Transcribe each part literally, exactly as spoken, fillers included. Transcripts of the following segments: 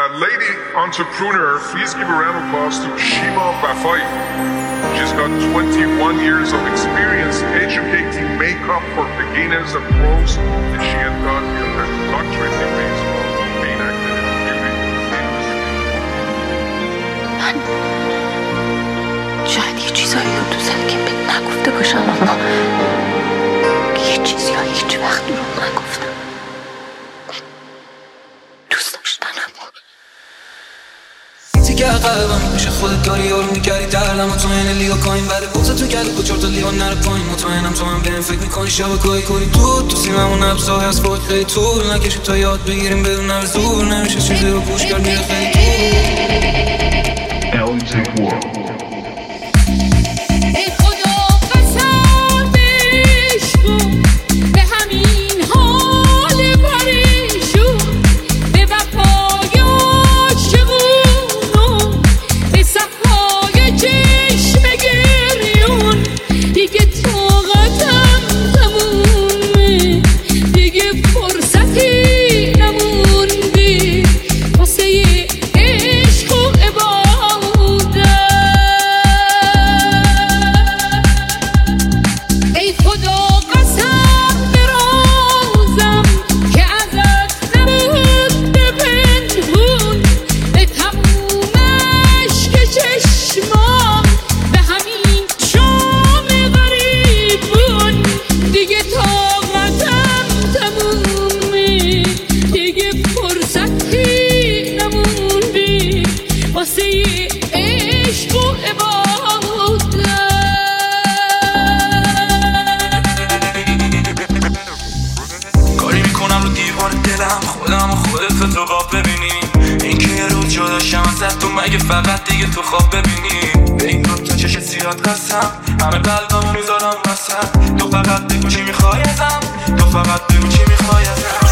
lady entrepreneur, please give a round of applause to Shima Bafai. She's got twenty-one years of experience educating makeup for beginners and pros, and she has got a doctorate degrees from being active in the beauty industry. من شاید یه چیزایی رو دوستم که بهت نگفته باشم، اما یه چیزی رو هیچ وقت دروغ نگفتم. دوست داشتنم که قلبم میشه خودت داری یارو میکردی دردم و تو این لیگا کاین بعد بوزا تو کلی با چهار تا لیوان نره پایین مطمئنم تو هم بهم فکر میکنی شب کاری کنی تو تو سیممون نبزای از فوت خیلی طول نکشی تا یاد بگیریم بدون نر زور نمیشه چیزی رو پوش کرد میره خیلی طول فقط دیگه تو خواب ببینی به این دو تا چش سیاد قسم همه قلبمو میذارم وسط تو فقط بگو چی میخوای ازم تو فقط بگو چی میخوای ازم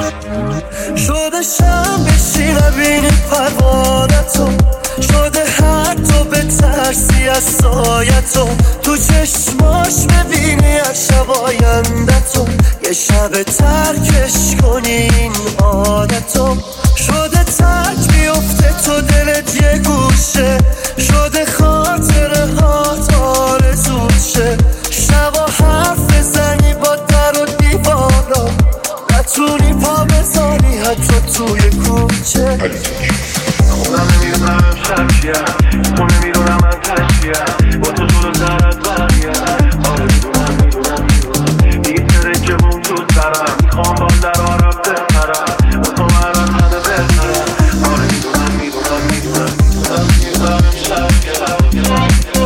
شده شم بشی نبینی پروانتو شده حتی به ترسی از سایتو تو چشماش ببینی از شب آیندتو یه شب ترکش کنی این عادتو شده ترک بیفته تو دلت یه گوشه شده خاطره هات آرزوت شه شبا حرف بزنی با در و دیوارا نتونی پا بزنی حتی توی کوچه خونم نمیدونم شب چیم خونه میدونم من تشیم با تو جلو زرد بریم آره میدونم میدونم میدونم بیتره که بون تو سرم میخوام با در آرم بپرم با تو مرم همه بپرم آره میدونم میدونم میدونم میدونم شب چیم با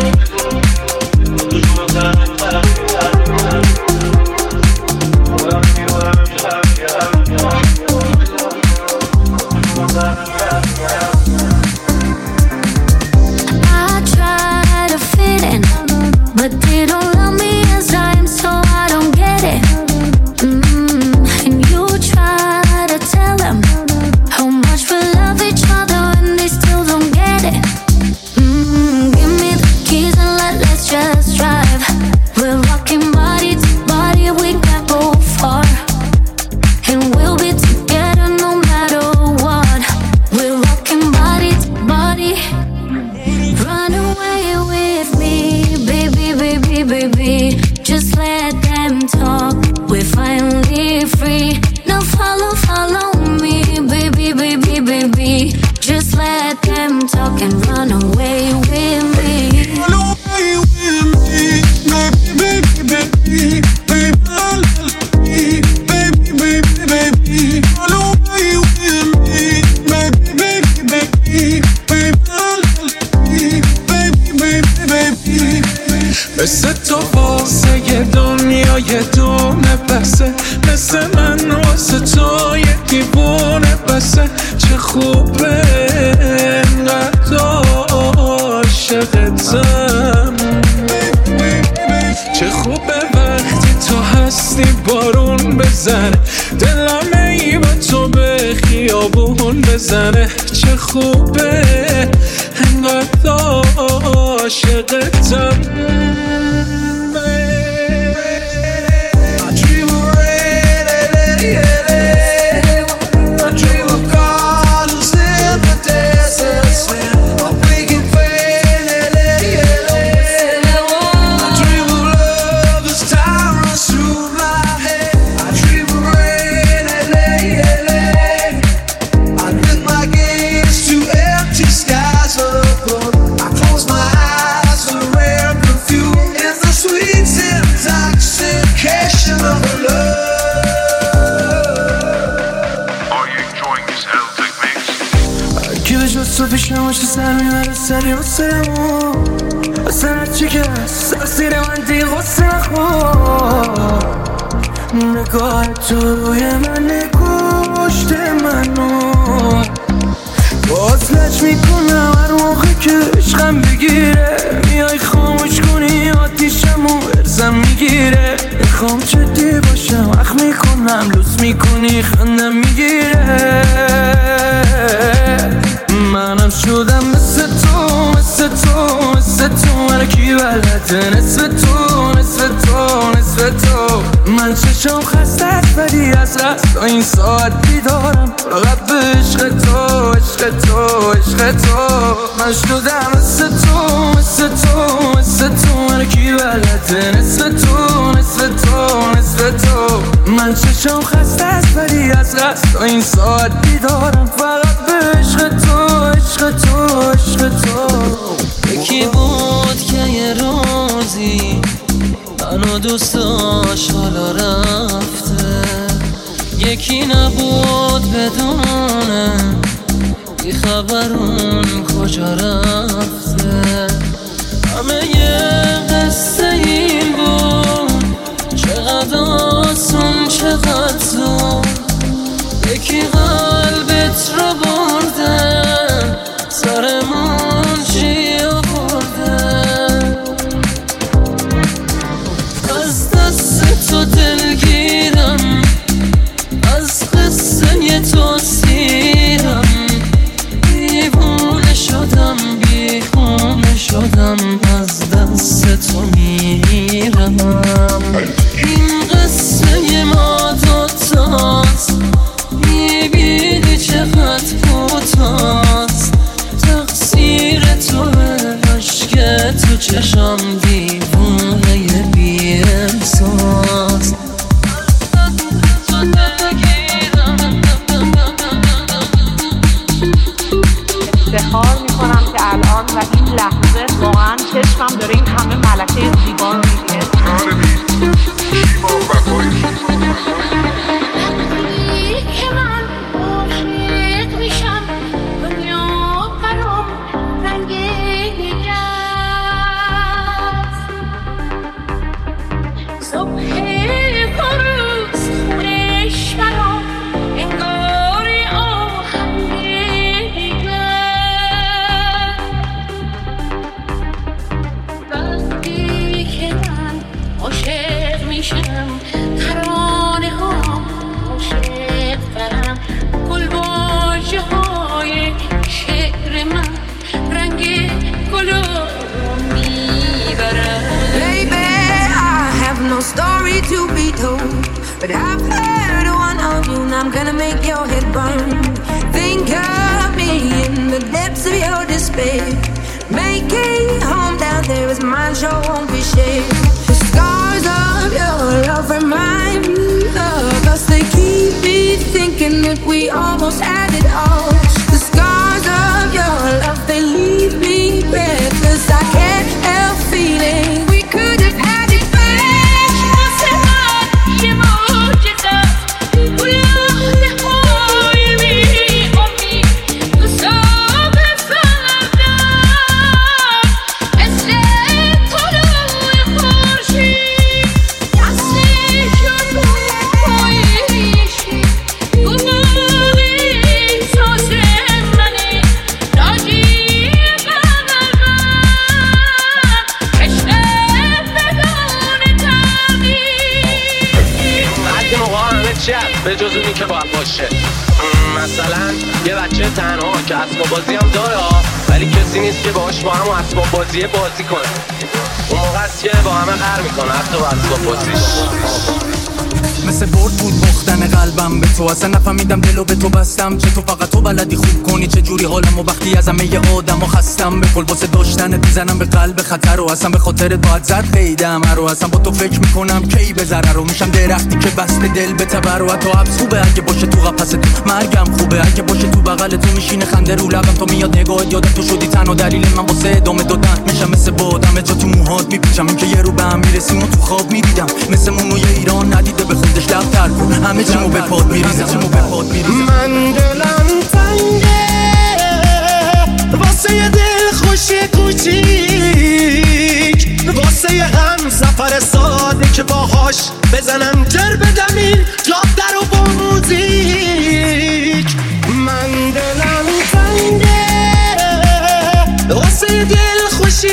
تو جلو زرد بریم خونم نمیدونم شب چیم but they don't love me as I am, so I don't get it. Mm-hmm. And you try to tell them how much we love each other, and they still don't get it. Mm-hmm. Give me the keys and let, let's just drive. We're rocking body to body, we can go far, and we'll be together no matter what. We're rocking body to body. Run away with me, baby, baby, baby. Just let them talk, we're finally free. Now follow, follow me, baby, baby, baby. Just let them talk and run away with me. Run away with me, baby, baby, baby, baby, baby, baby. Run away with me, baby, baby, baby, baby. مثل تو واسه یه دنیای دونه بسه مثل من واسه تو یه دیوونه بسه چه خوبه انقدر عاشقتم چه خوبه وقتی تو هستی بارون بزنه دلم ای با تو به خیابون بزنه چه خوبه انقدر عاشقتم I dream of rain, I dream of gardens in تو پیشم باشه سر میبره سری حسنمو حسنت چی که سرسیر من دی غصه نخور نگاه تو روی من نکشت منو باز لج میکنم هر موقع که عشقم بگیره میای خاموش کنی آتیشمو ارزم میگیره میخوام جدی باشم وقت میکنم لوس میکنی خندم میگیره منم شدم مثل تو مثل تو مثل تو من کی بلده نصف تو نصف تو نصف تو من چشم خسته ولی از رست تا این ساعت بیدارم فقط به عشق تو عشق تو عشق تو من شدم مثل تو مثل تو مثل تو من کی بلده نصف تو نصف تو نصف تو من چشم خسته ولی از رست تا این ساعت بیدارم فقط به عشق تو عشق تو عشق تو یکی بود که یه روزی منو دوست داشت حالا رفته یکی نبود بدونه بی خبرون کجا رفته همه یه قصه این بود چقدر آسون چقدر زود یکی قلبت رو بردن سرمون چی آوردن از دست تو دلگیرم از قصه تو سیرم دیوونه شدم بیخونه شدم از دست تو میرم این قصه ما دوتاست میبینی چقدر کوتاست تقصیر توه عشق تو چشم دیوونه ی بی احساس افتخار میکنم که الان و این لحظه واقعا چشمم داره این همه ملکه زیبا رو میبینه شیما بفایی که من عاشق میشم دنیا برام رنگ دیگه است صبح پروز خونش برام انگار آهنگ دیگه وقتی که من عاشق میشم ترانه ها عاشق برم گلواژه های شعر من رنگ گل رو میبرم Baby, I have no story to be told, but I've heard one of you and I'm gonna make your head burn. Think of me in the depths of your despair. Making home down there is mine, sure won't be shared. The scars of your love remind me of us. They keep me thinking that we almost had it all. The scars of your love, they leave me breathless. I can't help feeling we could have had it back. یه معجزه گلوله های بی امید تو ساق سردم مثل طلوع خورشید دستی شد پاییشی گماهی احساس منی راجی قلب من کشته بدون تغییر بعد موقع همه چیه به جز اونی که باید باشه مثلا یه بچه تنها که اسباب بازی هم داره ولی کسی نیست که باهاش با هم اسباب بازی بازی کنه اون موقع است که با همه قهر میکنه حتی با اسباب بازیش مثل برد بود باختن قلبم به تو اصلا نفهمیدم دلو به تو بستم چه تو فقط تو بلدی خوب کنی چه جوری حالم و وقتی از همه آدم و خستم به کل واسه داشتنت میزنم به قلب خطر و اصلا به خاطرت باید زد قیدم رو اصلا با تو فکر میکنم کی به ضرر رو میشم درختی که بسته دل به تبر و حتی حبس خوبه اگه باشه تو قفس تو مرگم خوبه اگه باشه تو بغل تو میشینه خنده رو لبم تو میاد نگاهت یادم تو شدی تنها دلیل من واسه ادامه دادن میشم مثل بادم جا تو موهات میپیچم این که یه رو به هم میرسیم و تو خواب میدیدم مثل موموی ایران ندیده به خودش دفتر کن همه چیمو به پاد میریزم من دلم تنگه باهاش بزنم جر بدم این جاب در و با موزیک. من دلم تنگه واسه دل خوشی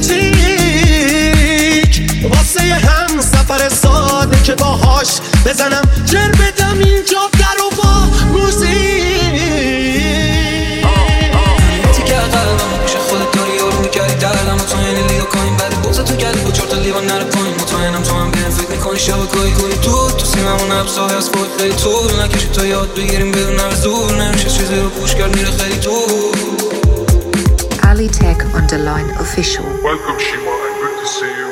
کوچیک، واسه هم سفر ساده که باهاش بزنم جر بدم این جاب در و با موزیک. تیکه قلبم پیش خودت داری یارو میکردی دلم تو این لیو کنیم بعد بوزه تو گلی با چهار تا لیوان نره پایین. مطمئنم تو هم بهم فکر میکنی شب گاهی کنی تو تو سیممون ابزای از فوت خیلی طول نکشی تا یاد بگیریم بدون هر زور نمیشه چیزی رو پوش کرد میره خیلی تو. Ali Tech underline official. Welcome Shima and good to see you.